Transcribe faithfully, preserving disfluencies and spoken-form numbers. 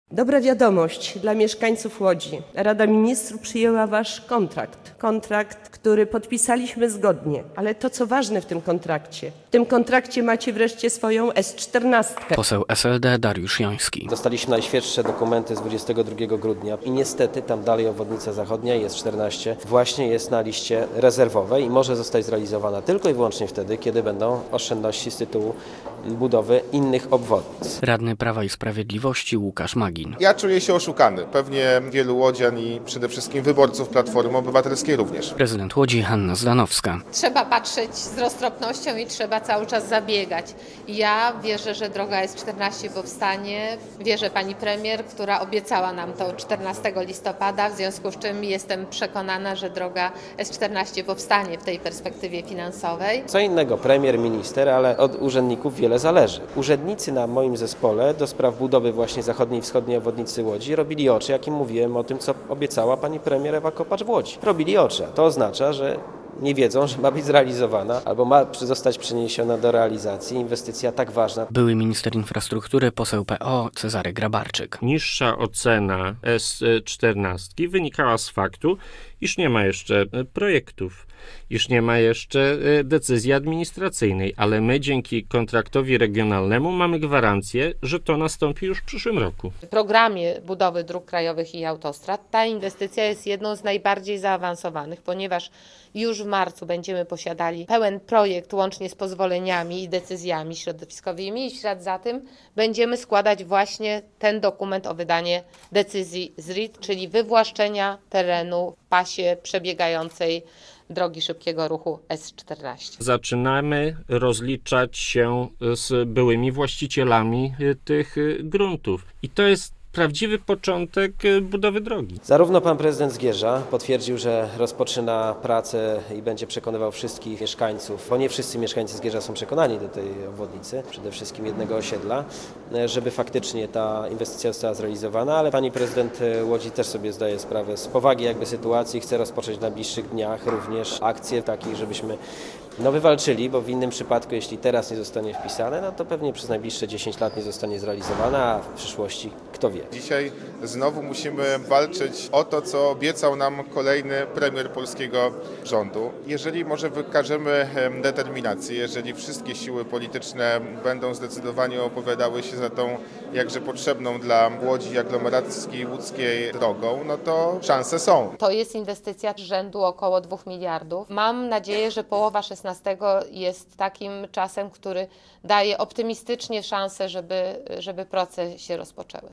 Dobra wiadomość dla mieszkańców Łodzi. Rada Ministrów przyjęła wasz kontrakt. Kontrakt, który podpisaliśmy zgodnie. Ale to, co ważne w tym kontrakcie, w tym kontrakcie macie wreszcie swoją S czternaście. Poseł S L D Dariusz Joński. Dostaliśmy najświeższe dokumenty z dwudziestego drugiego grudnia i niestety tam dalej obwodnica zachodnia i S czternaście właśnie jest na liście rezerwowej i może zostać zrealizowana tylko i wyłącznie wtedy, kiedy będą oszczędności z tytułu budowy innych obwodnic. Radny Prawa i Sprawiedliwości Łukasz Magin. Ja czuję się oszukany. Pewnie wielu łodzian i przede wszystkim wyborców Platformy Obywatelskiej również. Prezydent Łodzi Hanna Zdanowska. Trzeba patrzeć z roztropnością i trzeba cały czas zabiegać. Ja wierzę, że droga S czternaście powstanie. Wierzę pani premier, która obiecała nam to czternastego listopada, w związku z czym jestem przekonana, że droga S czternaście powstanie w tej perspektywie finansowej. Co innego premier, minister, ale od urzędników wiele zależy. Urzędnicy na moim zespole do spraw budowy właśnie zachodniej i wschodniej obwodnicy Łodzi robili oczy, jak im mówiłem o tym, co obiecała pani premier Ewa Kopacz w Łodzi. Robili oczy. To oznacza, że nie wiedzą, że ma być zrealizowana albo ma zostać przeniesiona do realizacji inwestycja tak ważna. Były minister infrastruktury, poseł P O Cezary Grabarczyk. Niższa ocena S czternaście wynikała z faktu, iż nie ma jeszcze projektów, iż nie ma jeszcze decyzji administracyjnej, ale my dzięki kontraktowi regionalnemu mamy gwarancję, że to nastąpi już w przyszłym roku. W programie budowy dróg krajowych i autostrad ta inwestycja jest jedną z najbardziej zaawansowanych, ponieważ już w marcu będziemy posiadali pełen projekt łącznie z pozwoleniami i decyzjami środowiskowymi i w ślad za tym będziemy składać właśnie ten dokument o wydanie decyzji Z R I T, czyli wywłaszczenia terenu w pasie przebiegającej drogi szybkiego ruchu S czternaście. Zaczynamy rozliczać się z byłymi właścicielami tych gruntów i to jest prawdziwy początek budowy drogi. Zarówno pan prezydent Zgierza potwierdził, że rozpoczyna pracę i będzie przekonywał wszystkich mieszkańców, bo nie wszyscy mieszkańcy Zgierza są przekonani do tej obwodnicy, przede wszystkim jednego osiedla, żeby faktycznie ta inwestycja została zrealizowana, ale pani prezydent Łodzi też sobie zdaje sprawę z powagi jakby sytuacji, chce rozpocząć w najbliższych dniach również akcje takich, żebyśmy no wywalczyli, bo w innym przypadku, jeśli teraz nie zostanie wpisane, no to pewnie przez najbliższe dziesięć lat nie zostanie zrealizowana, a w przyszłości kto wie. Dzisiaj znowu musimy walczyć o to, co obiecał nam kolejny premier polskiego rządu. Jeżeli może wykażemy determinację, jeżeli wszystkie siły polityczne będą zdecydowanie opowiadały się za tą jakże potrzebną dla Łodzi aglomeracji łódzkiej drogą, no to szanse są. To jest inwestycja rzędu około dwóch miliardów. Mam nadzieję, że połowa szesnastego jest takim czasem, który daje optymistycznie szansę, żeby, żeby prace się rozpoczęły.